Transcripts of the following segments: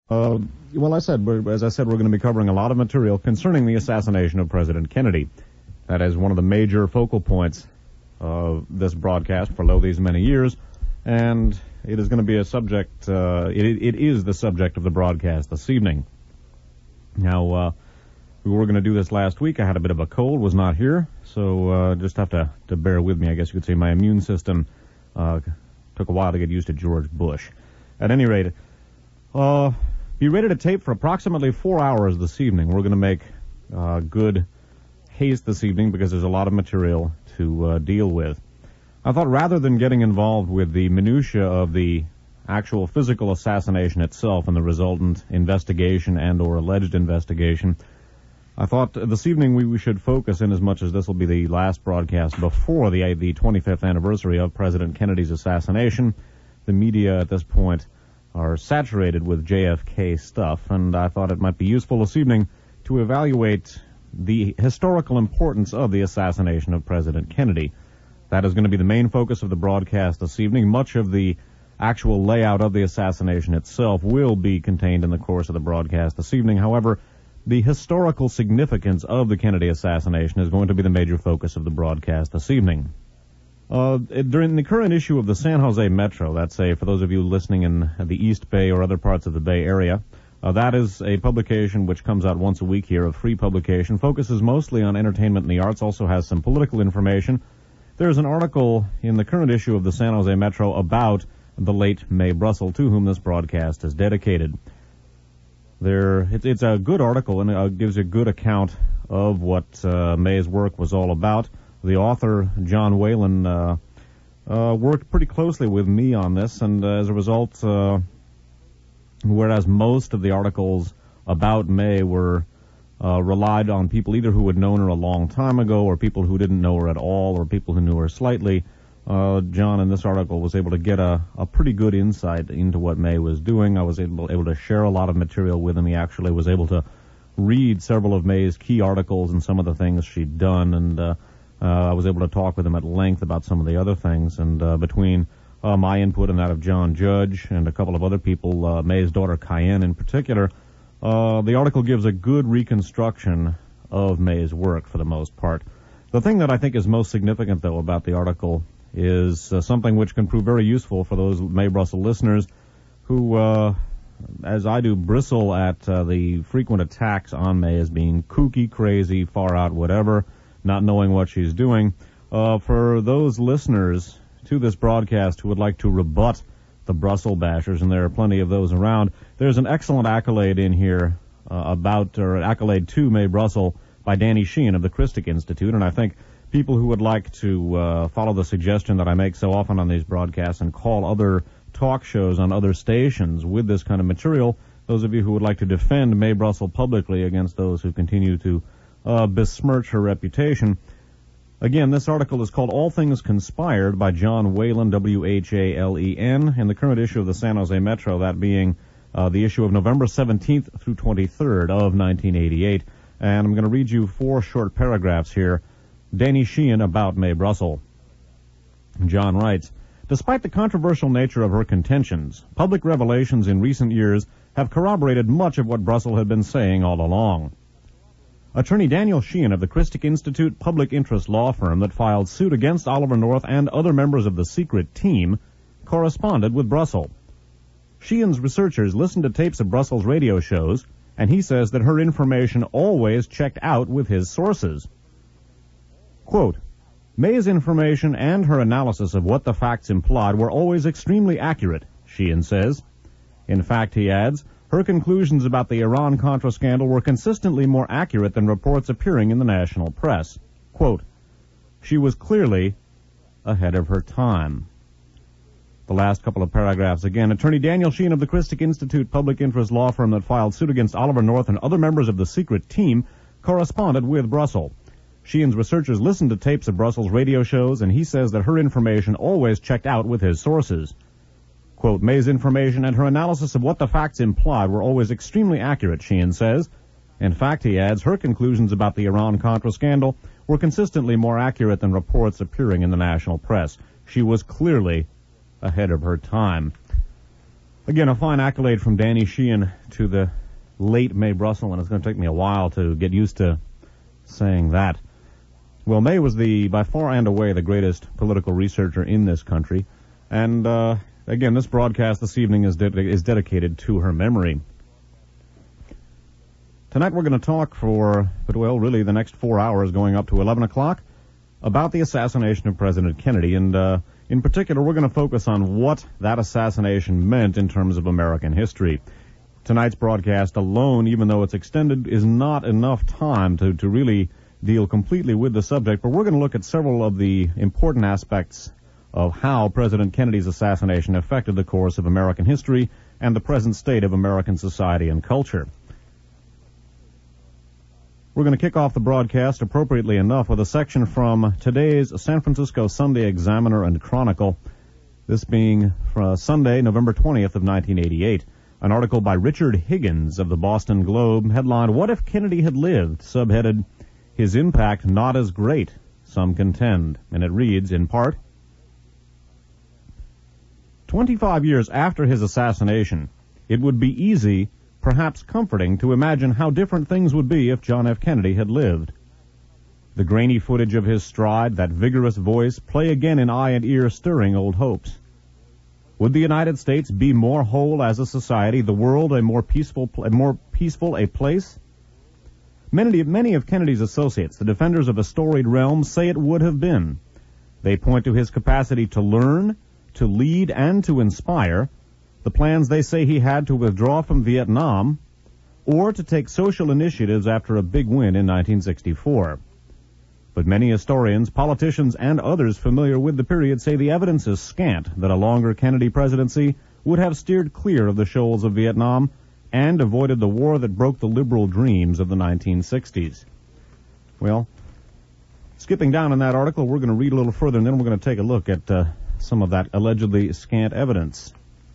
Well, as I said, we're going to be covering a lot of material concerning the assassination of President Kennedy. That is one of the major focal points of this broadcast for these many years, and it is going to be a subject, it is the subject of the broadcast this evening. Now, we were going to do this last week. I had a bit of a cold, was not here, so just have to bear with me. I guess you could say my immune system took a while to get used to George Bush. At any rate, be ready to tape for approximately 4 hours this evening. We're going to make good haste this evening because there's a lot of material to deal with. I thought rather than getting involved with the minutia of the actual physical assassination itself and the resultant investigation and or alleged investigation, I thought this evening we should focus, in as much as this will be the last broadcast before the 25th anniversary of President Kennedy's assassination. The media at this point are saturated with JFK stuff, and I thought it might be useful this evening to evaluate the historical importance of the assassination of President Kennedy. That is going to be the main focus of the broadcast this evening. Much of the actual layout of the assassination itself will be contained in the course of the broadcast this evening. However, the historical significance of the Kennedy assassination is going to be the major focus of the broadcast this evening. During the current issue of the San Jose Metro, that's for those of you listening in the East Bay or other parts of the Bay Area, that is a publication which comes out once a week here, a free publication, focuses mostly on entertainment and the arts, also has some political information. There's an article in the current issue of the San Jose Metro about the late Mae Brussell, to whom this broadcast is dedicated. It's a good article, and it gives a good account of what Mae's work was all about. The author, John Whalen, worked pretty closely with me on this, and as a result, whereas most of the articles about Mae were relied on people either who had known her a long time ago or people who didn't know her at all or people who knew her slightly, John in this article was able to get a pretty good insight into what Mae was doing. I was able to share a lot of material with him. He actually was able to read several of Mae's key articles and some of the things she'd done, and I was able to talk with him at length about some of the other things, and between my input and that of John Judge and a couple of other people, Mae's daughter Cayenne in particular, the article gives a good reconstruction of Mae's work for the most part. The thing that I think is most significant, though, about the article is something which can prove very useful for those Mae Brussell listeners who, as I do, bristle at the frequent attacks on Mae as being kooky, crazy, far out, whatever, not knowing what she's doing. For those listeners to this broadcast who would like to rebut the Brussell bashers, and there are plenty of those around, there's an excellent accolade in here accolade to Mae Brussell by Danny Sheehan of the Christic Institute, and I think people who would like to follow the suggestion that I make so often on these broadcasts and call other talk shows on other stations with this kind of material, those of you who would like to defend Mae Brussell publicly against those who continue to besmirch her reputation. Again, this article is called All Things Conspired by John Whalen, W-H-A-L-E-N, in the current issue of the San Jose Metro, that being the issue of November 17th through 23rd of 1988. And I'm going to read you 4 short paragraphs here. Danny Sheehan about Mae Brussell. John writes, despite the controversial nature of her contentions, public revelations in recent years have corroborated much of what Brussell had been saying all along. Attorney Daniel Sheehan of the Christic Institute public interest law firm that filed suit against Oliver North and other members of the secret team corresponded with Brussell. Sheehan's researchers listened to tapes of Brussell's radio shows, and he says that her information always checked out with his sources. Quote, Mae's information and her analysis of what the facts implied were always extremely accurate, Sheehan says. In fact, he adds, her conclusions about the Iran-Contra scandal were consistently more accurate than reports appearing in the national press. Quote, she was clearly ahead of her time. The last couple of paragraphs again. Attorney Daniel Sheehan of the Christic Institute public interest law firm that filed suit against Oliver North and other members of the secret team corresponded with Brussell. Sheehan's researchers listened to tapes of Brussell's radio shows, and he says that her information always checked out with his sources. Quote, Mae's information and her analysis of what the facts implied were always extremely accurate, Sheehan says. In fact, he adds, her conclusions about the Iran-Contra scandal were consistently more accurate than reports appearing in the national press. She was clearly ahead of her time. Again, a fine accolade from Danny Sheehan to the late Mae Brussell, and it's going to take me a while to get used to saying that. Well, Mae was by far and away the greatest political researcher in this country, and again, this broadcast this evening is dedicated to her memory. Tonight we're going to talk for, really the next 4 hours going up to 11 o'clock about the assassination of President Kennedy, and in particular we're going to focus on what that assassination meant in terms of American history. Tonight's broadcast alone, even though it's extended, is not enough time to really deal completely with the subject, but we're going to look at several of the important aspects of how President Kennedy's assassination affected the course of American history and the present state of American society and culture. We're going to kick off the broadcast, appropriately enough, with a section from today's San Francisco Sunday Examiner and Chronicle, this being Sunday, November 20th of 1988. An article by Richard Higgins of the Boston Globe, headlined, "What if Kennedy had lived?" subheaded, "His impact not as great, some contend." And it reads, in part, 25 years after his assassination, it would be easy, perhaps comforting, to imagine how different things would be if John F. Kennedy had lived. The grainy footage of his stride, that vigorous voice, play again in eye and ear, stirring old hopes. Would the United States be more whole as a society, the world a more peaceful a place? Many of Kennedy's associates, the defenders of a storied realm, say it would have been. They point to his capacity to learn, to lead, and to inspire, the plans they say he had to withdraw from Vietnam, or to take social initiatives after a big win in 1964. But many historians, politicians, and others familiar with the period say the evidence is scant that a longer Kennedy presidency would have steered clear of the shoals of Vietnam and avoided the war that broke the liberal dreams of the 1960s. Well, skipping down in that article, we're going to read a little further, and then we're going to take a look at some of that allegedly scant evidence.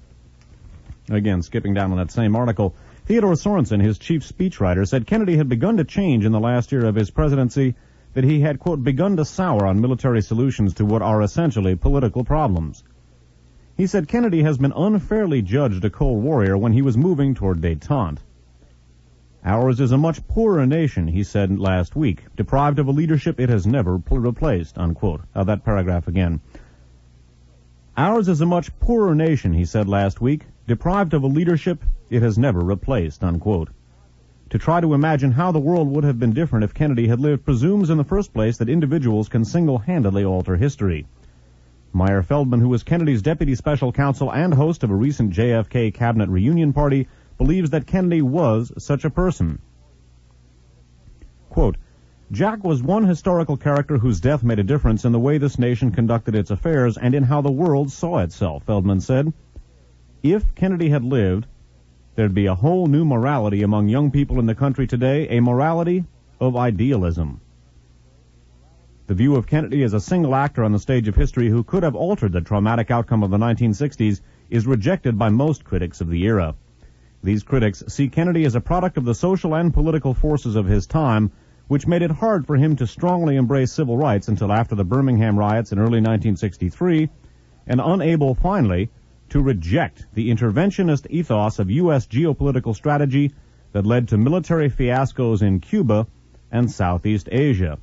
Again, skipping down on that same article, Theodore Sorensen, his chief speechwriter, said Kennedy had begun to change in the last year of his presidency, that he had, quote, begun to sour on military solutions to what are essentially political problems. He said Kennedy has been unfairly judged a cold warrior when he was moving toward détente. Ours is a much poorer nation, he said last week, deprived of a leadership it has never replaced, unquote. That paragraph again. Ours is a much poorer nation, he said last week, deprived of a leadership it has never replaced, unquote. To try to imagine how the world would have been different if Kennedy had lived presumes in the first place that individuals can single-handedly alter history. Meyer Feldman, who was Kennedy's deputy special counsel and host of a recent JFK cabinet reunion party, believes that Kennedy was such a person. Quote, Jack was one historical character whose death made a difference in the way this nation conducted its affairs and in how the world saw itself, Feldman said. If Kennedy had lived, there'd be a whole new morality among young people in the country today, a morality of idealism. The view of Kennedy as a single actor on the stage of history who could have altered the traumatic outcome of the 1960s is rejected by most critics of the era. These critics see Kennedy as a product of the social and political forces of his time, which made it hard for him to strongly embrace civil rights until after the Birmingham riots in early 1963, and unable, finally, to reject the interventionist ethos of U.S. geopolitical strategy that led to military fiascos in Cuba and Southeast Asia.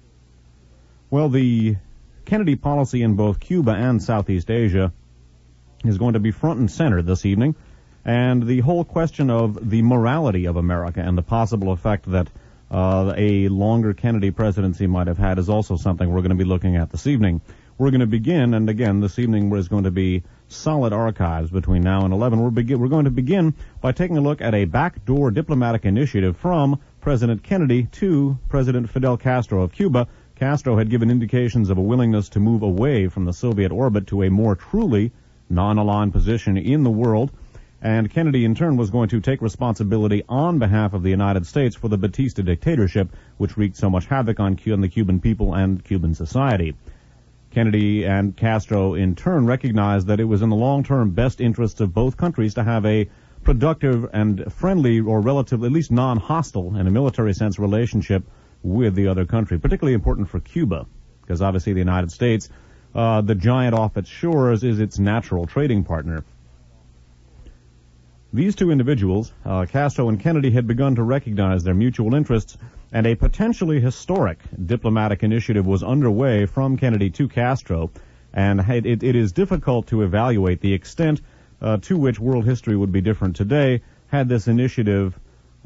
Well, the Kennedy policy in both Cuba and Southeast Asia is going to be front and center this evening, and the whole question of the morality of America and the possible effect that a longer Kennedy presidency might have had is also something we're going to be looking at this evening. We're going to begin, and again, this evening is going to be solid archives between now and 11. We're going to begin by taking a look at a backdoor diplomatic initiative from President Kennedy to President Fidel Castro of Cuba. Castro had given indications of a willingness to move away from the Soviet orbit to a more truly non-aligned position in the world, and Kennedy in turn was going to take responsibility on behalf of the United States for the Batista dictatorship, which wreaked so much havoc on the Cuban people and Cuban society. Kennedy and Castro in turn recognized that it was in the long-term best interests of both countries to have a productive and friendly, or relatively, at least non-hostile in a military sense, relationship with the other country, particularly important for Cuba, because obviously the United States, the giant off its shores, is its natural trading partner. These two individuals, Castro and Kennedy, had begun to recognize their mutual interests, and a potentially historic diplomatic initiative was underway from Kennedy to Castro, and it is difficult to evaluate the extent to which world history would be different today had this initiative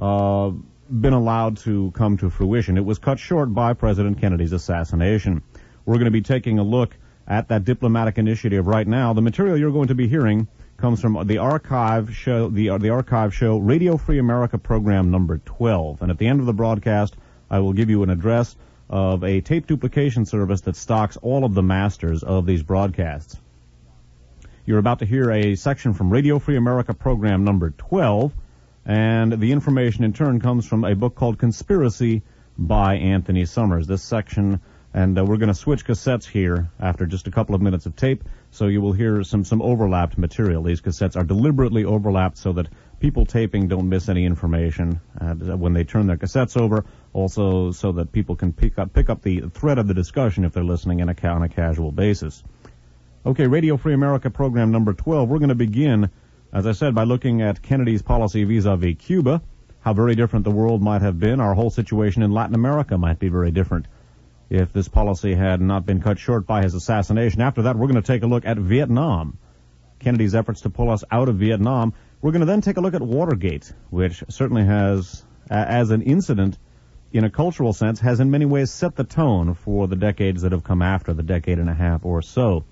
been allowed to come to fruition. It was cut short by President Kennedy's assassination. We're going to be taking a look at that diplomatic initiative right now. The material you're going to be hearing comes from the archive show, the archive show, Radio Free America program number 12. And at the end of the broadcast, I will give you an address of a tape duplication service that stocks all of the masters of these broadcasts. You're about to hear a section from Radio Free America program number 12, and the information in turn comes from a book called Conspiracy by Anthony Summers. This section, and we're going to switch cassettes here after just a couple of minutes of tape, so you will hear some overlapped material. These cassettes are deliberately overlapped so that people taping don't miss any information when they turn their cassettes over, also so that people can pick up the thread of the discussion if they're listening on a casual basis. Okay, Radio Free America program number 12. We're going to begin, as I said, by looking at Kennedy's policy vis-a-vis Cuba, how very different the world might have been. Our whole situation in Latin America might be very different if this policy had not been cut short by his assassination. After that, we're going to take a look at Vietnam, Kennedy's efforts to pull us out of Vietnam. We're going to then take a look at Watergate, which certainly has, as an incident, in a cultural sense, has in many ways set the tone for the decades that have come after, the decade and a half or so.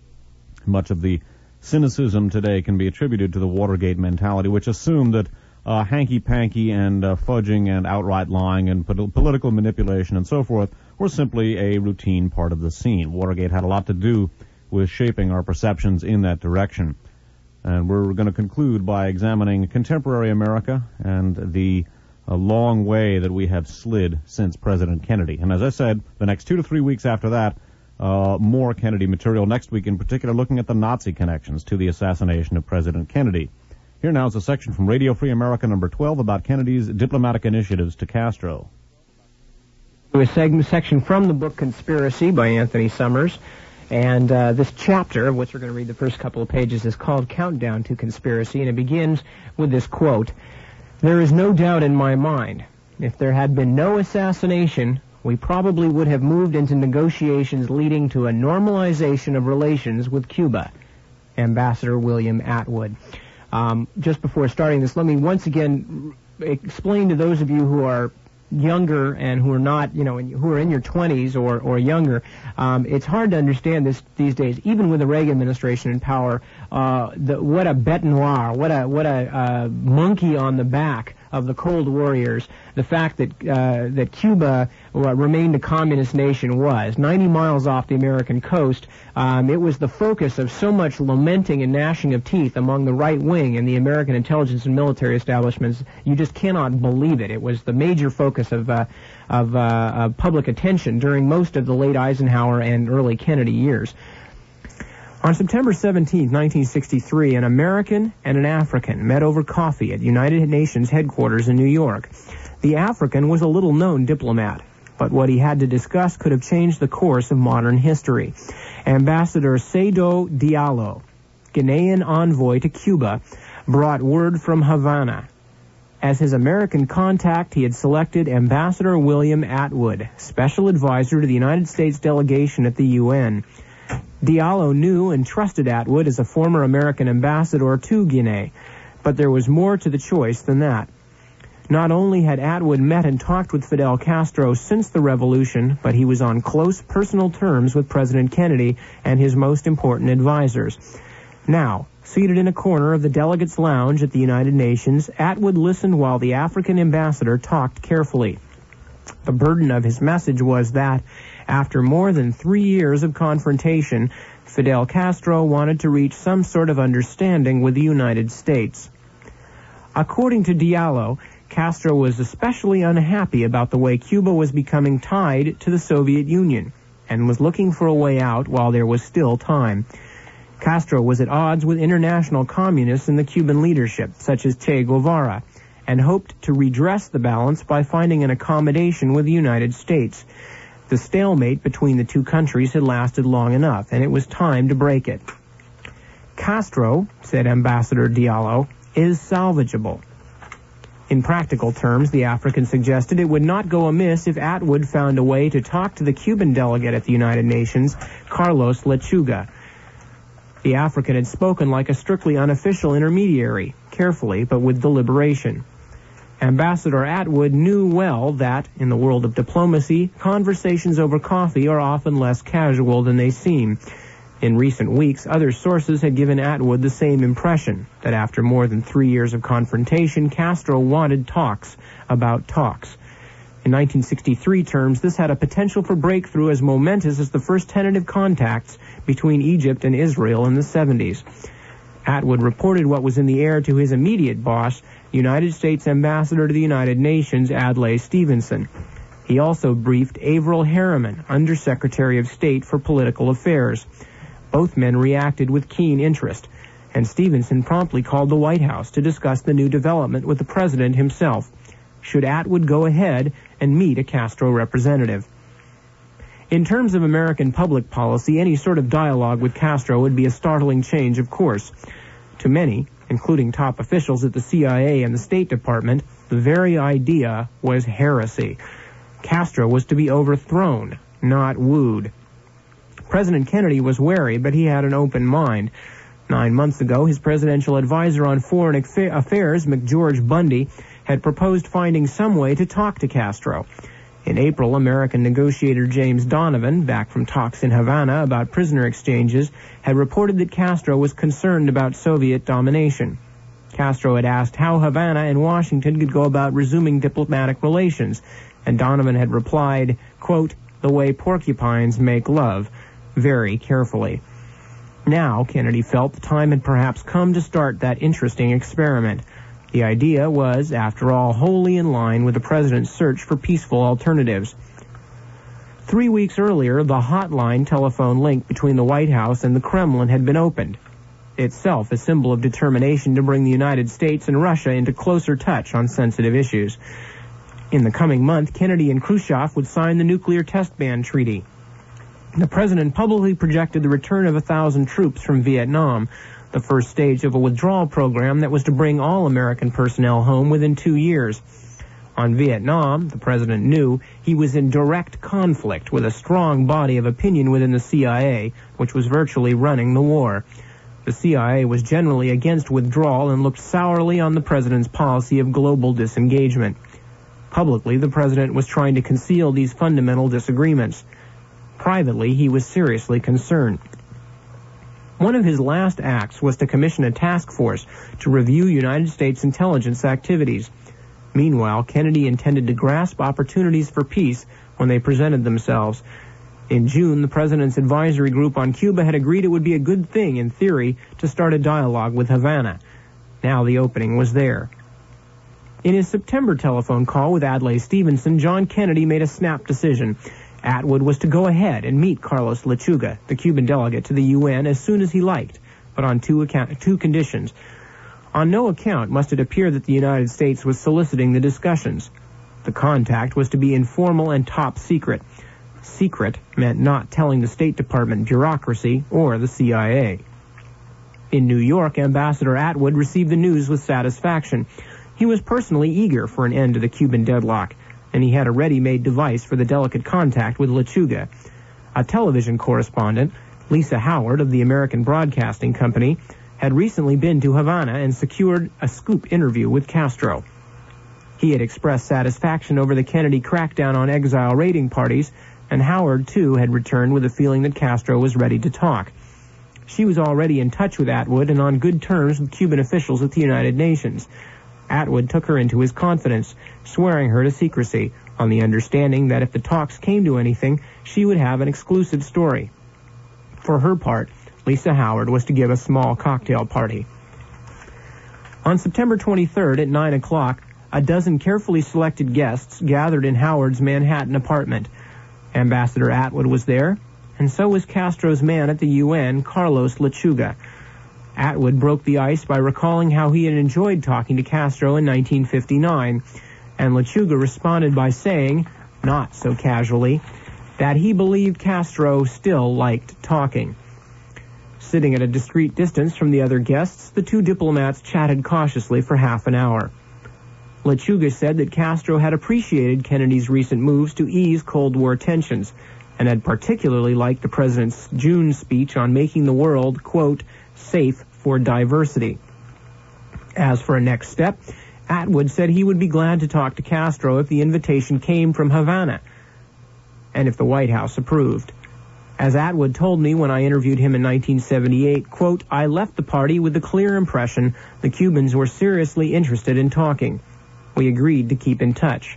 Much of the cynicism today can be attributed to the Watergate mentality, which assumed that hanky-panky and fudging and outright lying and political manipulation and so forth were simply a routine part of the scene. Watergate had a lot to do with shaping our perceptions in that direction. And we're going to conclude by examining contemporary America and the long way that we have slid since President Kennedy. And as I said, the next 2 to 3 weeks after that, more Kennedy material. Next week in particular, looking at the Nazi connections to the assassination of President Kennedy. Here now is a section from Radio Free America number 12 about Kennedy's diplomatic initiatives to Castro. A section from the book Conspiracy by Anthony Summers. And this chapter, of which we're going to read the first couple of pages, is called Countdown to Conspiracy, and it begins with this quote: "There is no doubt in my mind, if there had been no assassination, we probably would have moved into negotiations leading to a normalization of relations with Cuba." Ambassador William Atwood. Just before starting this, let me once again explain to those of you who are younger and who are not, who are in your 20s or younger, it's hard to understand this these days, even with the Reagan administration in power, what a bête noire, what a monkey on the back of the Cold Warriors, the fact that Cuba remained a communist nation was 90 miles off the American coast. It was the focus of so much lamenting and gnashing of teeth among the right wing and the American intelligence and military establishments. You just cannot believe it. It was the major focus of public attention during most of the late Eisenhower and early Kennedy years. On September 17, 1963, an American and an African met over coffee at United Nations headquarters in New York. The African was a little-known diplomat, but what he had to discuss could have changed the course of modern history. Ambassador Seydou Diallo, Ghanaian envoy to Cuba, brought word from Havana. As his American contact, he had selected Ambassador William Atwood, special advisor to the United States delegation at the UN. Diallo knew and trusted Atwood as a former American ambassador to Guinea, but there was more to the choice than that. Not only had Atwood met and talked with Fidel Castro since the revolution, but he was on close personal terms with President Kennedy and his most important advisors. Now, seated in a corner of the delegates' lounge at the United Nations, Atwood listened while the African ambassador talked carefully. The burden of his message was that, after more than 3 years of confrontation, Fidel Castro wanted to reach some sort of understanding with the United States. According to Diallo, Castro was especially unhappy about the way Cuba was becoming tied to the Soviet Union and was looking for a way out while there was still time. Castro was at odds with international communists in the Cuban leadership, such as Che Guevara, and hoped to redress the balance by finding an accommodation with the United States. The stalemate between the two countries had lasted long enough, and it was time to break it. Castro, said Ambassador Diallo, is salvageable. In practical terms, the African suggested it would not go amiss if Atwood found a way to talk to the Cuban delegate at the United Nations, Carlos Lechuga. The African had spoken like a strictly unofficial intermediary, carefully but with deliberation. Ambassador Atwood knew well that, in the world of diplomacy, conversations over coffee are often less casual than they seem. In recent weeks, other sources had given Atwood the same impression, that after more than 3 years of confrontation, Castro wanted talks about talks. In 1963 terms, this had a potential for breakthrough as momentous as the first tentative contacts between Egypt and Israel in the 70s. Atwood reported what was in the air to his immediate boss, United States Ambassador to the United Nations, Adlai Stevenson. He also briefed Averell Harriman, Undersecretary of State for Political Affairs. Both men reacted with keen interest, and Stevenson promptly called the White House to discuss the new development with the president himself. Should Atwood go ahead and meet a Castro representative? In terms of American public policy, any sort of dialogue with Castro would be a startling change of course. To many, including top officials at the CIA and the State Department, the very idea was heresy. Castro was to be overthrown, not wooed. President Kennedy was wary, but he had an open mind. 9 months ago, his presidential advisor on foreign affairs, McGeorge Bundy, had proposed finding some way to talk to Castro. In April, American negotiator James Donovan, back from talks in Havana about prisoner exchanges, had reported that Castro was concerned about Soviet domination. Castro had asked how Havana and Washington could go about resuming diplomatic relations, and Donovan had replied, quote, "the way porcupines make love," very carefully. Now, Kennedy felt the time had perhaps come to start that interesting experiment. The idea was, after all, wholly in line with the president's search for peaceful alternatives. 3 weeks earlier, the hotline telephone link between the White House and the Kremlin had been opened, itself a symbol of determination to bring the United States and Russia into closer touch on sensitive issues. In the coming month, Kennedy and Khrushchev would sign the nuclear test ban treaty. The president publicly projected the return of 1,000 troops from Vietnam, the first stage of a withdrawal program that was to bring all American personnel home within 2 years. On Vietnam, the president knew he was in direct conflict with a strong body of opinion within the CIA, which was virtually running the war. The CIA was generally against withdrawal and looked sourly on the president's policy of global disengagement. Publicly, the president was trying to conceal these fundamental disagreements. Privately, he was seriously concerned. One of his last acts was to commission a task force to review United States intelligence activities. Meanwhile, Kennedy intended to grasp opportunities for peace when they presented themselves. In June, the president's advisory group on Cuba had agreed it would be a good thing, in theory, to start a dialogue with Havana. Now the opening was there. In his September telephone call with Adlai Stevenson, John Kennedy made a snap decision. Atwood was to go ahead and meet Carlos Lechuga, the Cuban delegate to the UN, as soon as he liked, but on two conditions. On no account must it appear that the United States was soliciting the discussions. The contact was to be informal and top secret. Secret meant not telling the State Department bureaucracy or the CIA. In New York, Ambassador Atwood received the news with satisfaction. He was personally eager for an end to the Cuban deadlock, and he had a ready-made device for the delicate contact with Lechuga. A television correspondent, Lisa Howard of the American Broadcasting Company, had recently been to Havana and secured a scoop interview with Castro. He had expressed satisfaction over the Kennedy crackdown on exile raiding parties, and Howard, too, had returned with a feeling that Castro was ready to talk. She was already in touch with Atwood and on good terms with Cuban officials at the United Nations. Atwood took her into his confidence, swearing her to secrecy, on the understanding that if the talks came to anything, she would have an exclusive story. For her part, Lisa Howard was to give a small cocktail party. On September 23rd at 9 o'clock, a dozen carefully selected guests gathered in Howard's Manhattan apartment. Ambassador Atwood was there, and so was Castro's man at the UN, Carlos Lechuga. Atwood broke the ice by recalling how he had enjoyed talking to Castro in 1959, and Lechuga responded by saying, not so casually, that he believed Castro still liked talking. Sitting at a discreet distance from the other guests, the two diplomats chatted cautiously for half an hour. Lechuga said that Castro had appreciated Kennedy's recent moves to ease Cold War tensions and had particularly liked the president's June speech on making the world, quote, safe for diversity. As for a next step, Atwood said he would be glad to talk to Castro if the invitation came from Havana and if the White House approved. As Atwood told me when I interviewed him in 1978, quote, I left the party with the clear impression the Cubans were seriously interested in talking. We agreed to keep in touch.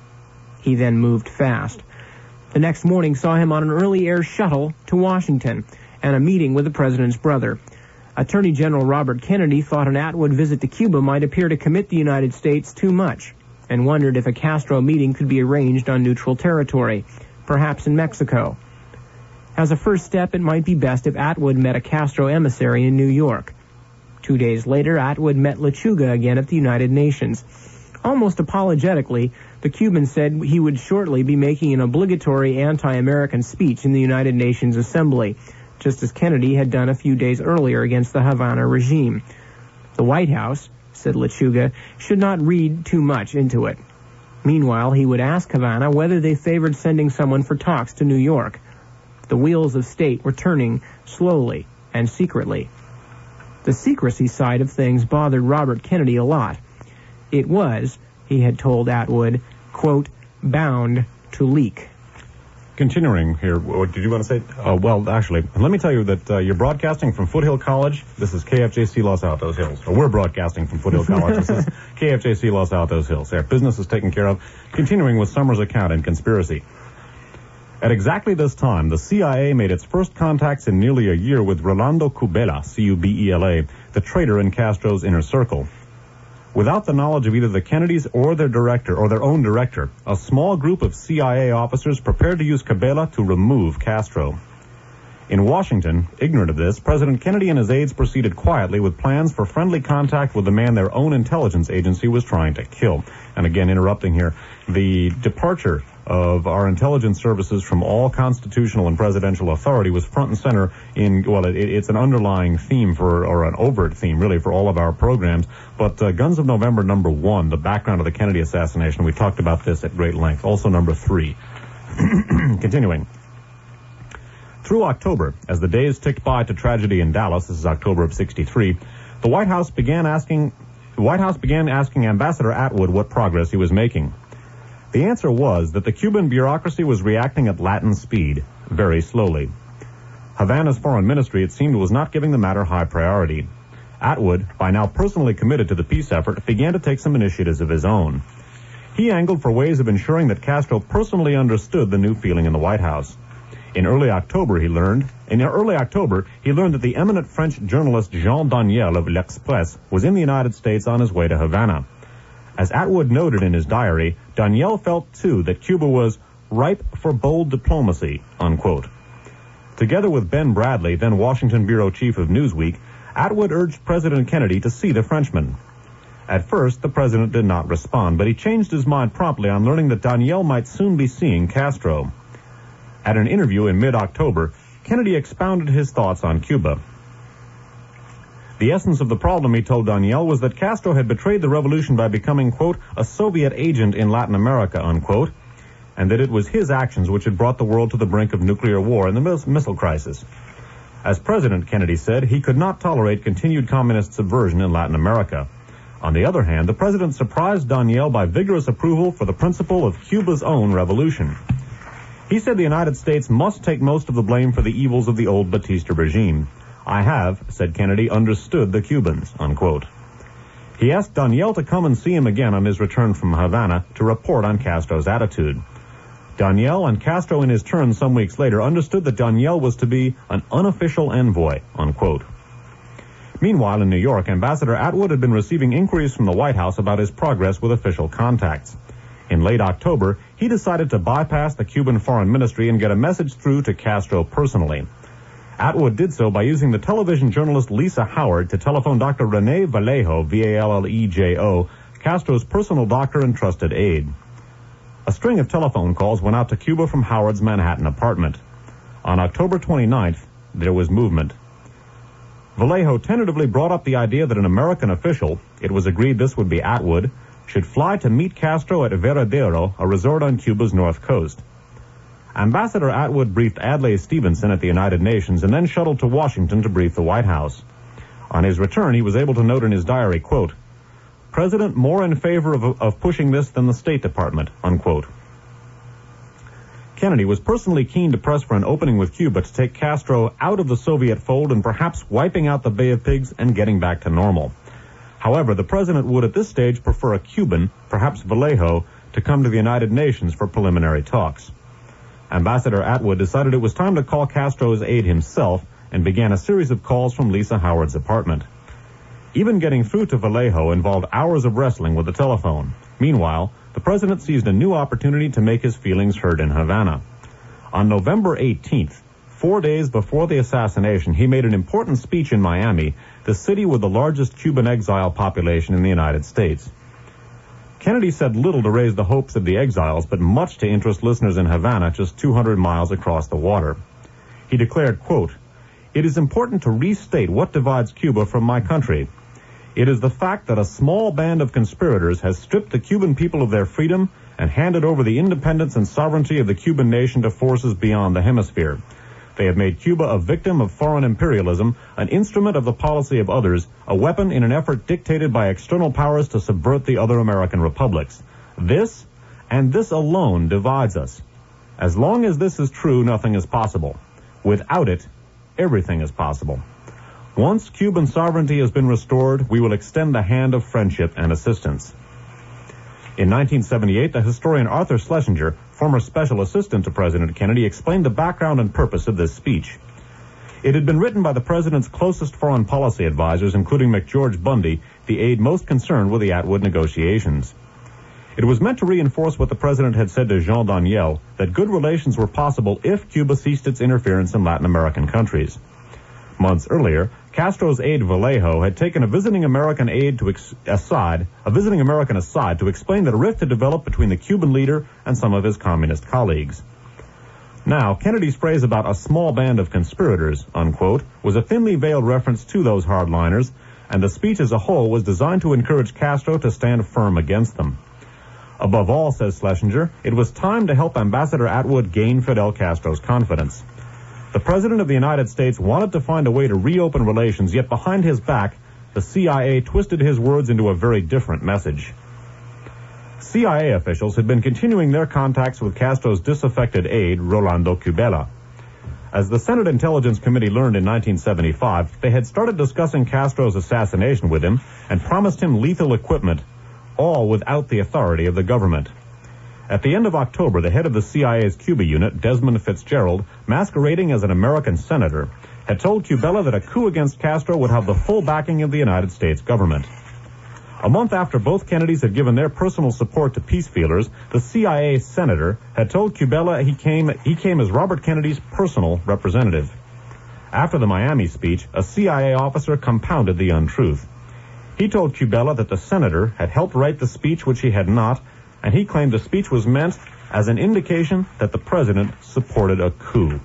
He then moved fast. The next morning saw him on an early air shuttle to Washington and a meeting with the president's brother. Attorney General Robert Kennedy thought an Atwood visit to Cuba might appear to commit the United States too much and wondered if a Castro meeting could be arranged on neutral territory, perhaps in Mexico. As a first step, it might be best if Atwood met a Castro emissary in New York. 2 days later, Atwood met Lechuga again at the United Nations. Almost apologetically, the Cuban said he would shortly be making an obligatory anti-American speech in the United Nations Assembly, just as Kennedy had done a few days earlier against the Havana regime. The White House, said Lechuga, should not read too much into it. Meanwhile, he would ask Havana whether they favored sending someone for talks to New York. The wheels of state were turning slowly and secretly. The secrecy side of things bothered Robert Kennedy a lot. It was, he had told Atwood, quote, bound to leak. Continuing here, what did you want to say? Well, actually, let me tell you that you're broadcasting from Foothill College. This is KFJC Los Altos Hills. Or we're broadcasting from Foothill College. This is KFJC Los Altos Hills. Our business is taken care of. Continuing with Summers' account in conspiracy. At exactly this time, the CIA made its first contacts in nearly a year with Rolando Cubela, C-U-B-E-L-A, the traitor in Castro's inner circle. Without the knowledge of either the Kennedys or their director, or their own director, a small group of CIA officers prepared to use Cubela to remove Castro. In Washington, ignorant of this, President Kennedy and his aides proceeded quietly with plans for friendly contact with the man their own intelligence agency was trying to kill. And again, interrupting here, the departure of our intelligence services from all constitutional and presidential authority was front and center in, well, it's an underlying theme for, or an overt theme really, for all of our programs. But Guns of November #1, the background of the Kennedy assassination, we talked about this at great length. Also #3. Continuing. Through October, as the days ticked by to tragedy in Dallas, this is October of '63, the White House began asking Ambassador Atwood what progress he was making. The answer was that the Cuban bureaucracy was reacting at Latin speed, very slowly. Havana's foreign ministry, it seemed, was not giving the matter high priority. Atwood, by now personally committed to the peace effort, began to take some initiatives of his own. He angled for ways of ensuring that Castro personally understood the new feeling in the White House. In early October, he learned that the eminent French journalist Jean Daniel of L'Express was in the United States on his way to Havana. As Atwood noted in his diary, Daniel felt, too, that Cuba was ripe for bold diplomacy, unquote. Together with Ben Bradley, then Washington bureau chief of Newsweek, Atwood urged President Kennedy to see the Frenchman. At first, the president did not respond, but he changed his mind promptly on learning that Daniel might soon be seeing Castro. At an interview in mid-October, Kennedy expounded his thoughts on Cuba. The essence of the problem, he told Daniel, was that Castro had betrayed the revolution by becoming, quote, a Soviet agent in Latin America, unquote, and that it was his actions which had brought the world to the brink of nuclear war and the missile crisis. As President Kennedy said, he could not tolerate continued communist subversion in Latin America. On the other hand, the president surprised Daniel by vigorous approval for the principle of Cuba's own revolution. He said the United States must take most of the blame for the evils of the old Batista regime. I have, said Kennedy, understood the Cubans, unquote. He asked Daniel to come and see him again on his return from Havana to report on Castro's attitude. Daniel and Castro in his turn some weeks later understood that Daniel was to be an unofficial envoy, unquote. Meanwhile, in New York, Ambassador Atwood had been receiving inquiries from the White House about his progress with official contacts. In late October, he decided to bypass the Cuban Foreign Ministry and get a message through to Castro personally. Atwood did so by using the television journalist Lisa Howard to telephone Dr. Rene Vallejo, V-A-L-L-E-J-O, Castro's personal doctor and trusted aide. A string of telephone calls went out to Cuba from Howard's Manhattan apartment. On October 29th, there was movement. Vallejo tentatively brought up the idea that an American official, it was agreed this would be Atwood, should fly to meet Castro at Veradero, a resort on Cuba's north coast. Ambassador Atwood briefed Adlai Stevenson at the United Nations and then shuttled to Washington to brief the White House. On his return, he was able to note in his diary, quote, "President more in favor of pushing this than the State Department," unquote. Kennedy was personally keen to press for an opening with Cuba to take Castro out of the Soviet fold and perhaps wiping out the Bay of Pigs and getting back to normal. However, the president would at this stage prefer a Cuban, perhaps Vallejo, to come to the United Nations for preliminary talks. Ambassador Atwood decided it was time to call Castro's aide himself and began a series of calls from Lisa Howard's apartment. Even getting through to Vallejo involved hours of wrestling with the telephone. Meanwhile, the president seized a new opportunity to make his feelings heard in Havana. On November 18th, 4 days before the assassination, he made an important speech in Miami, the city with the largest Cuban exile population in the United States. Kennedy said little to raise the hopes of the exiles, but much to interest listeners in Havana, just 200 miles across the water. He declared, quote, "It is important to restate what divides Cuba from my country. It is the fact that a small band of conspirators has stripped the Cuban people of their freedom and handed over the independence and sovereignty of the Cuban nation to forces beyond the hemisphere. They have made Cuba a victim of foreign imperialism, an instrument of the policy of others, a weapon in an effort dictated by external powers to subvert the other American republics. This, and this alone, divides us. As long as this is true, nothing is possible. Without it, everything is possible. Once Cuban sovereignty has been restored, we will extend the hand of friendship and assistance." In 1978, the historian Arthur Schlesinger, former special assistant to President Kennedy, explained the background and purpose of this speech. It had been written by the president's closest foreign policy advisors, including McGeorge Bundy, the aide most concerned with the Atwood negotiations. It was meant to reinforce what the president had said to Jean Daniel, that good relations were possible if Cuba ceased its interference in Latin American countries. Months earlier, Castro's aide Vallejo had taken a visiting American aside to explain that a rift had developed between the Cuban leader and some of his communist colleagues. Now, Kennedy's phrase about a small band of conspirators, unquote, was a thinly veiled reference to those hardliners, and the speech as a whole was designed to encourage Castro to stand firm against them. Above all, says Schlesinger, it was time to help Ambassador Atwood gain Fidel Castro's confidence. The President of the United States wanted to find a way to reopen relations, yet behind his back, the CIA twisted his words into a very different message. CIA officials had been continuing their contacts with Castro's disaffected aide, Rolando Cubela. As the Senate Intelligence Committee learned in 1975, they had started discussing Castro's assassination with him and promised him lethal equipment, all without the authority of the government. At the end of October, the head of the CIA's Cuba unit, Desmond Fitzgerald, masquerading as an American senator, had told Cubela that a coup against Castro would have the full backing of the United States government. A month after both Kennedys had given their personal support to peace feelers, the CIA senator had told Cubela he came as Robert Kennedy's personal representative. After the Miami speech, a CIA officer compounded the untruth. He told Cubela that the senator had helped write the speech which he had not, and he claimed the speech was meant as an indication that the president supported a coup.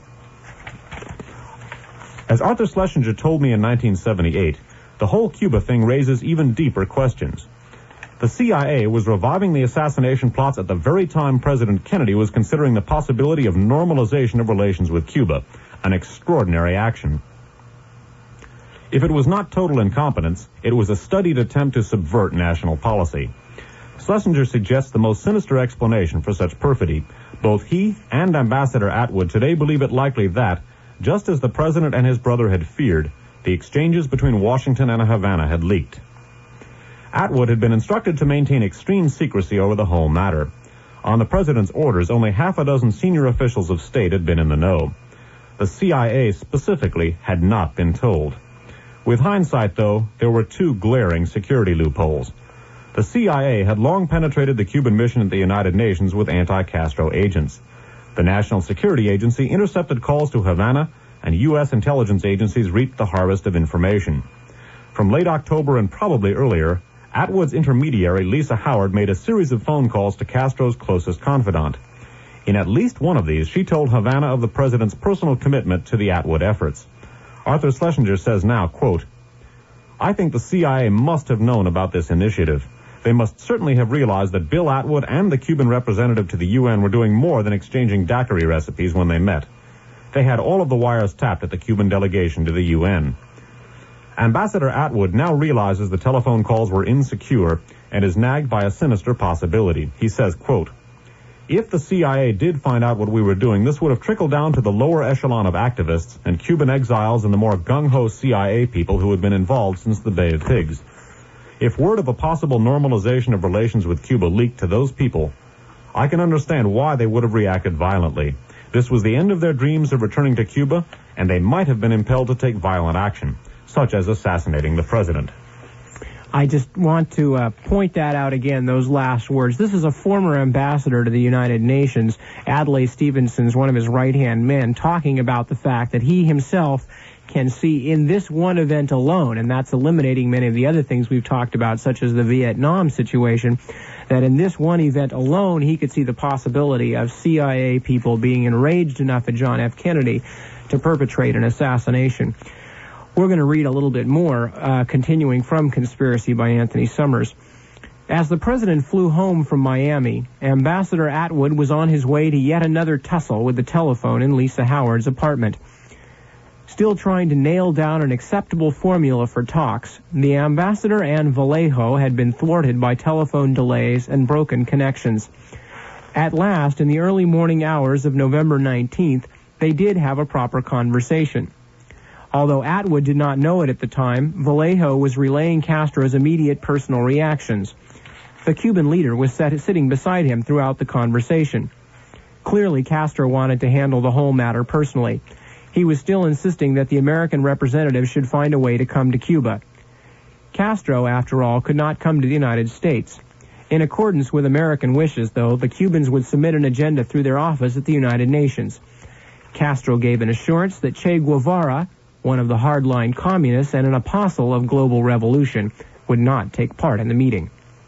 As Arthur Schlesinger told me in 1978, the whole Cuba thing raises even deeper questions. The CIA was reviving the assassination plots at the very time President Kennedy was considering the possibility of normalization of relations with Cuba, an extraordinary action. If it was not total incompetence, it was a studied attempt to subvert national policy. Schlesinger suggests the most sinister explanation for such perfidy. Both he and Ambassador Atwood today believe it likely that, just as the president and his brother had feared, the exchanges between Washington and Havana had leaked. Atwood had been instructed to maintain extreme secrecy over the whole matter. On the president's orders, only half a dozen senior officials of state had been in the know. The CIA specifically had not been told. With hindsight, though, there were two glaring security loopholes. The CIA had long penetrated the Cuban mission at the United Nations with anti-Castro agents. The National Security Agency intercepted calls to Havana, and U.S. intelligence agencies reaped the harvest of information. From late October and probably earlier, Atwood's intermediary, Lisa Howard, made a series of phone calls to Castro's closest confidant. In at least one of these, she told Havana of the president's personal commitment to the Atwood efforts. Arthur Schlesinger says now, quote, I think the CIA must have known about this initiative. They must certainly have realized that Bill Atwood and the Cuban representative to the UN were doing more than exchanging daiquiri recipes when they met. They had all of the wires tapped at the Cuban delegation to the UN. Ambassador Atwood now realizes the telephone calls were insecure and is nagged by a sinister possibility. He says, quote, if the CIA did find out what we were doing, this would have trickled down to the lower echelon of activists and Cuban exiles and the more gung-ho CIA people who had been involved since the Bay of Pigs. If word of a possible normalization of relations with Cuba leaked to those people, I can understand why they would have reacted violently. This was the end of their dreams of returning to Cuba, and they might have been impelled to take violent action, such as assassinating the president. I just want to point that out again, those last words. This is a former ambassador to the United Nations, Adlai Stevenson's one of his right-hand men, talking about the fact that he himself can see in this one event alone, and that's eliminating many of the other things we've talked about, such as the Vietnam situation, that in this one event alone, he could see the possibility of CIA people being enraged enough at John F. Kennedy to perpetrate an assassination. We're going to read a little bit more, continuing from Conspiracy by Anthony Summers. As the president flew home from Miami, Ambassador Atwood was on his way to yet another tussle with the telephone in Lisa Howard's apartment. Still trying to nail down an acceptable formula for talks, the ambassador and Vallejo had been thwarted by telephone delays and broken connections. At last, in the early morning hours of November 19th, they did have a proper conversation. Although Atwood did not know it at the time, Vallejo was relaying Castro's immediate personal reactions. The Cuban leader was sitting beside him throughout the conversation. Clearly, Castro wanted to handle the whole matter personally. He was still insisting that the American representative should find a way to come to Cuba. Castro, after all, could not come to the United States. In accordance with American wishes, though, the Cubans would submit an agenda through their office at the United Nations. Castro gave an assurance that Che Guevara, one of the hardline communists and an apostle of global revolution, would not take part in the meeting.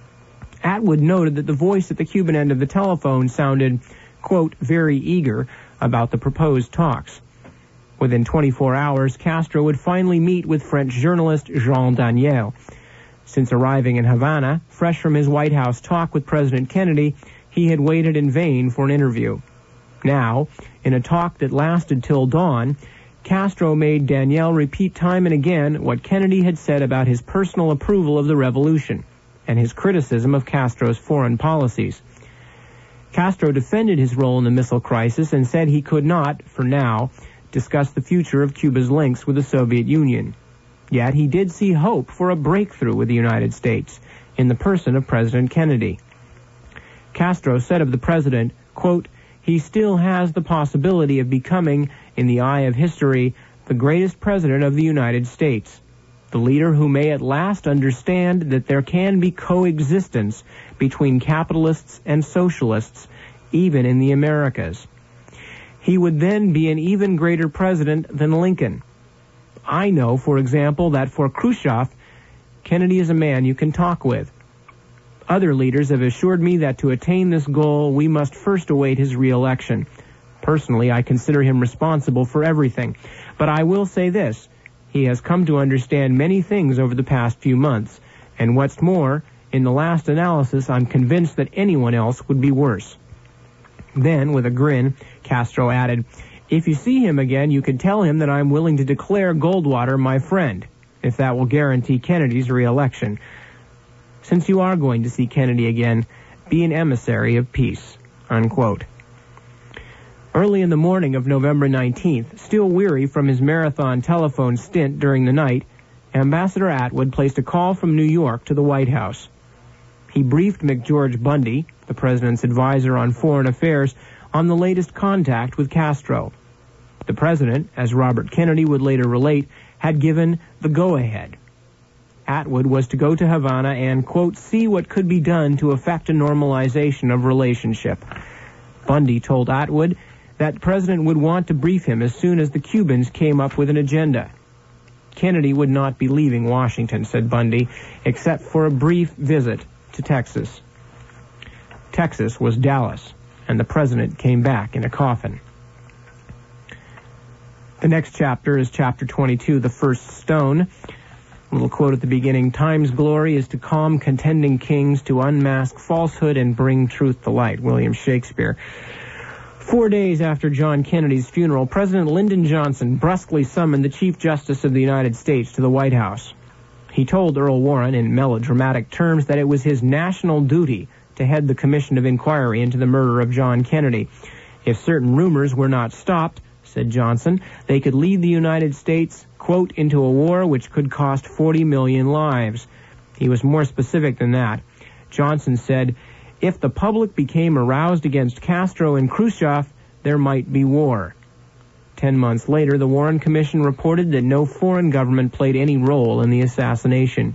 Atwood noted that the voice at the Cuban end of the telephone sounded, quote, very eager about the proposed talks. Within 24 hours, Castro would finally meet with French journalist Jean Daniel. Since arriving in Havana, fresh from his White House talk with President Kennedy, he had waited in vain for an interview. Now, in a talk that lasted till dawn, Castro made Daniel repeat time and again what Kennedy had said about his personal approval of the revolution and his criticism of Castro's foreign policies. Castro defended his role in the missile crisis and said he could not, for now, discuss the future of Cuba's links with the Soviet Union. Yet he did see hope for a breakthrough with the United States in the person of President Kennedy. Castro said of the president, quote, he still has the possibility of becoming, in the eye of history, the greatest president of the United States, the leader who may at last understand that there can be coexistence between capitalists and socialists, even in the Americas. He would then be an even greater president than Lincoln. I know, for example, that for Khrushchev, Kennedy is a man you can talk with. Other leaders have assured me that to attain this goal, we must first await his re-election. Personally, I consider him responsible for everything. But I will say this, he has come to understand many things over the past few months, and what's more, in the last analysis, I'm convinced that anyone else would be worse. Then, with a grin, Castro added, if you see him again, you can tell him that I'm willing to declare Goldwater my friend, if that will guarantee Kennedy's re-election. Since you are going to see Kennedy again, be an emissary of peace, unquote. Early in the morning of November 19th, still weary from his marathon telephone stint during the night, Ambassador Atwood placed a call from New York to the White House. He briefed McGeorge Bundy, the president's advisor on foreign affairs, on the latest contact with Castro. The president, as Robert Kennedy would later relate, had given the go-ahead. Atwood was to go to Havana and, quote, see what could be done to effect a normalization of relationship. Bundy told Atwood that the president would want to brief him as soon as the Cubans came up with an agenda. Kennedy would not be leaving Washington, said Bundy, except for a brief visit to Texas. Texas was Dallas, and the president came back in a coffin. The next chapter is chapter 22, The First Stone. A little quote at the beginning: "Time's glory is to calm contending kings, to unmask falsehood and bring truth to light." William Shakespeare. 4 days after John Kennedy's funeral, President Lyndon Johnson brusquely summoned the Chief Justice of the United States to the White House. He told Earl Warren in melodramatic terms that it was his national duty to head the Commission of Inquiry into the murder of John Kennedy. If certain rumors were not stopped, said Johnson, they could lead the United States, quote, into a war which could cost 40 million lives. He was more specific than that. Johnson said, if the public became aroused against Castro and Khrushchev, there might be war. 10 months later, the Warren Commission reported that no foreign government played any role in the assassination.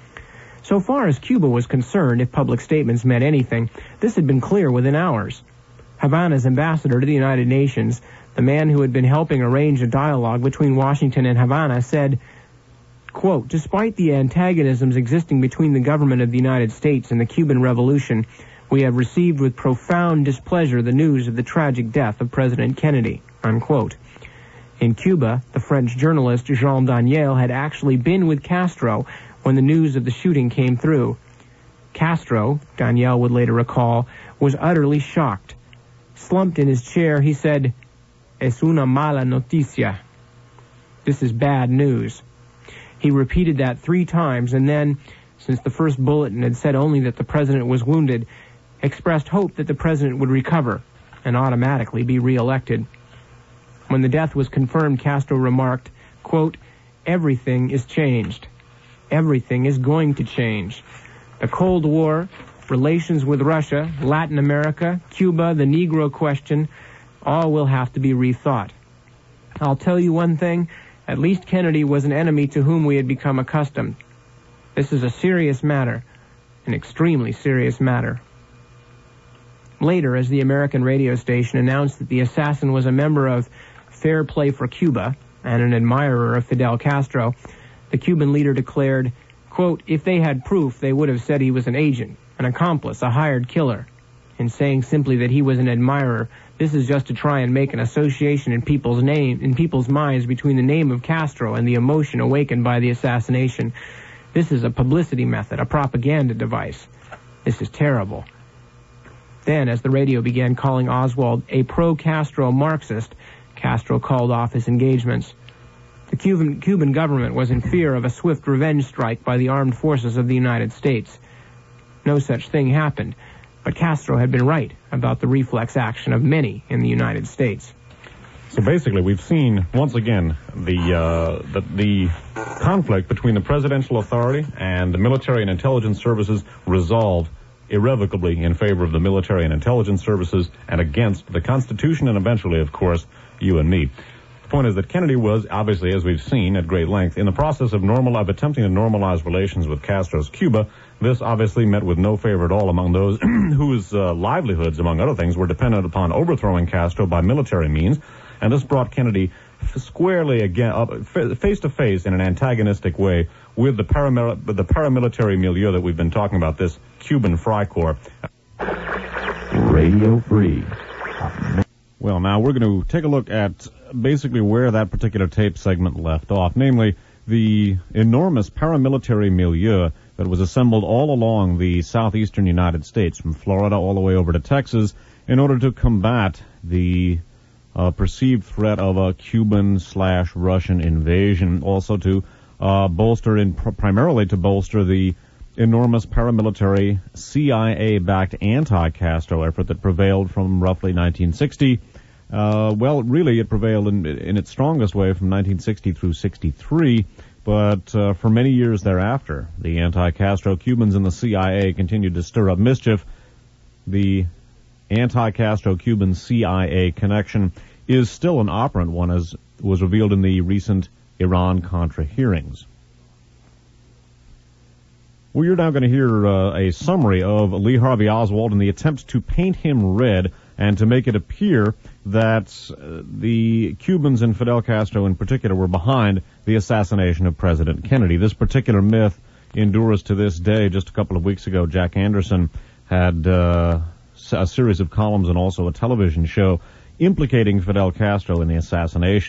So far as Cuba was concerned, if public statements meant anything, this had been clear within hours. Havana's ambassador to the United Nations, the man who had been helping arrange a dialogue between Washington and Havana, said, quote, despite the antagonisms existing between the government of the United States and the Cuban Revolution, we have received with profound displeasure the news of the tragic death of President Kennedy, unquote. In Cuba, the French journalist Jean Daniel had actually been with Castro when the news of the shooting came through. Castro, Daniel would later recall, was utterly shocked. Slumped in his chair, he said, "Es una mala noticia." This is bad news. He repeated that 3 times and then, since the first bulletin had said only that the president was wounded, expressed hope that the president would recover and automatically be reelected. When the death was confirmed, Castro remarked, quote, everything is changed. Everything is going to change. The Cold War, relations with Russia, Latin America, Cuba, the Negro question, all will have to be rethought. I'll tell you one thing, at least Kennedy was an enemy to whom we had become accustomed. This is a serious matter, an extremely serious matter. Later, as the American radio station announced that the assassin was a member of Fair Play for Cuba and an admirer of Fidel Castro, the Cuban leader declared, quote, if they had proof, they would have said he was an agent, an accomplice, a hired killer. In saying simply that he was an admirer, this is just to try and make an association in people's minds between the name of Castro and the emotion awakened by the assassination. This is a publicity method, a propaganda device. This is terrible. Then, as the radio began calling Oswald a pro-Castro Marxist, Castro called off his engagements. The Cuban government was in fear of a swift revenge strike by the armed forces of the United States. No such thing happened, but Castro had been right about the reflex action of many in the United States. So basically, we've seen, once again, the conflict between the presidential authority and the military and intelligence services resolved irrevocably in favor of the military and intelligence services and against the Constitution and eventually, of course, you and me. The point is that Kennedy was, obviously, as we've seen at great length, in the process of attempting to normalize relations with Castro's Cuba. This obviously met with no favor at all among those whose livelihoods, among other things, were dependent upon overthrowing Castro by military means, and this brought Kennedy squarely again, face to face in an antagonistic way with the paramilitary milieu that we've been talking about, this Cuban Freikorps. Radio Free. Well, now we're going to take a look at basically where that particular tape segment left off, namely the enormous paramilitary milieu that was assembled all along the southeastern United States, from Florida all the way over to Texas, in order to combat the perceived threat of a Cuban/Russian invasion, also to primarily to bolster the enormous paramilitary CIA-backed anti-Castro effort that prevailed from roughly 1960. Really, it prevailed in its strongest way from 1960 through 63, but for many years thereafter, the anti-Castro Cubans in the CIA continued to stir up mischief. The anti-Castro Cuban CIA connection is still an operant one, as was revealed in the recent Iran-Contra hearings. Well, you're now going to hear a summary of Lee Harvey Oswald in the attempt to paint him red and to make it appear that the Cubans and Fidel Castro in particular were behind the assassination of President Kennedy. This particular myth endures to this day. Just a couple of weeks ago, Jack Anderson had a series of columns and also a television show implicating Fidel Castro in the assassination.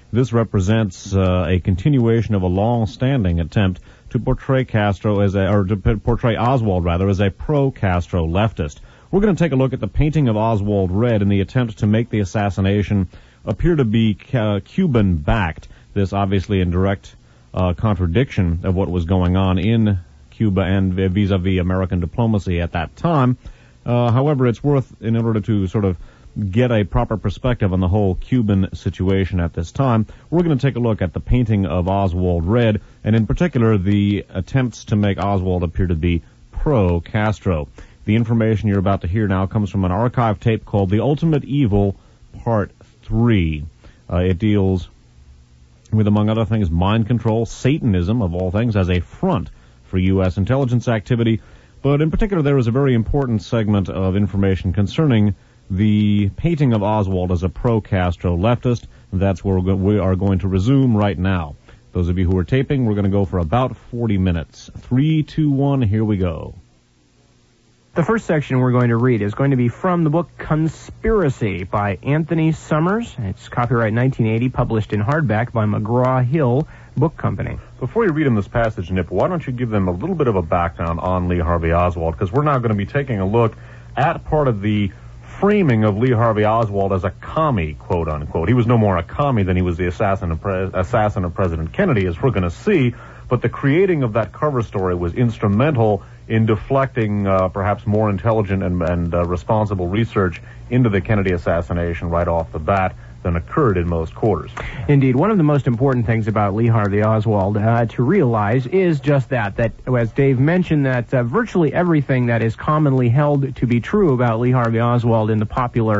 This represents a continuation of a long-standing attempt to portray Oswald rather, as a pro-Castro leftist. We're going to take a look at the painting of Oswald Red in the attempt to make the assassination appear to be Cuban-backed. This obviously in direct contradiction of what was going on in Cuba and vis-a-vis American diplomacy at that time. However, it's worth, in order to sort of get a proper perspective on the whole Cuban situation at this time, we're going to take a look at the painting of Oswald Red, and in particular the attempts to make Oswald appear to be pro-Castro. The information you're about to hear now comes from an archive tape called The Ultimate Evil, Part 3. It deals with, among other things, mind control, Satanism, of all things, as a front for U.S. intelligence activity. But in particular, there is a very important segment of information concerning the painting of Oswald as a pro-Castro leftist. That's where we are going to resume right now. Those of you who are taping, we're going to go for about 40 minutes. 3, 2, 1, here we go. The first section we're going to read is going to be from the book Conspiracy by Anthony Summers. It's copyright 1980, published in hardback by McGraw-Hill Book Company. Before you read him this passage, Nip, why don't you give them a little bit of a background on Lee Harvey Oswald? Because we're now going to be taking a look at part of the framing of Lee Harvey Oswald as a commie, quote unquote. He was no more a commie than he was the assassin of President Kennedy, as we're going to see. But the creating of that cover story was instrumental in deflecting perhaps more intelligent and responsible research into the Kennedy assassination right off the bat than occurred in most quarters. Indeed, one of the most important things about Lee Harvey Oswald to realize is just that as Dave mentioned, that virtually everything that is commonly held to be true about Lee Harvey Oswald in the popular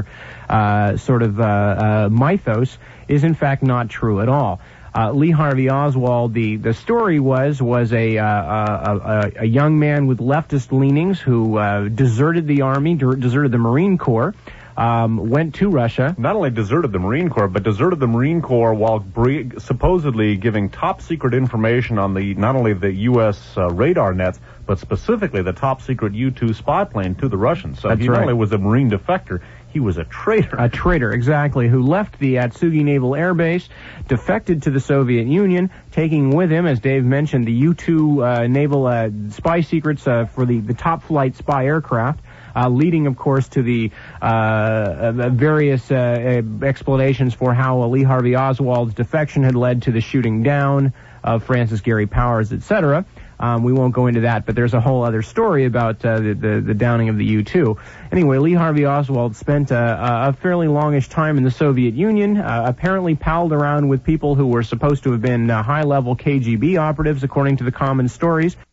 mythos is in fact not true at all. Lee Harvey Oswald, the story was a young man with leftist leanings who deserted the Army, deserted the Marine Corps, went to Russia. Not only deserted the Marine Corps, but deserted the Marine Corps while supposedly giving top-secret information on not only the U.S. Radar nets, but specifically the top-secret U-2 spy plane to the Russians. So he not only was a Marine defector, he was a traitor. A traitor, exactly, who left the Atsugi Naval Air Base, defected to the Soviet Union, taking with him, as Dave mentioned, the U-2 naval spy secrets for the top-flight spy aircraft, leading, of course, to the various explanations for how Lee Harvey Oswald's defection had led to the shooting down of Francis Gary Powers, etc. We won't go into that, but there's a whole other story about the downing of the U-2. Anyway, Lee Harvey Oswald spent a fairly longish time in the Soviet Union, apparently palled around with people who were supposed to have been high-level KGB operatives, according to the common stories.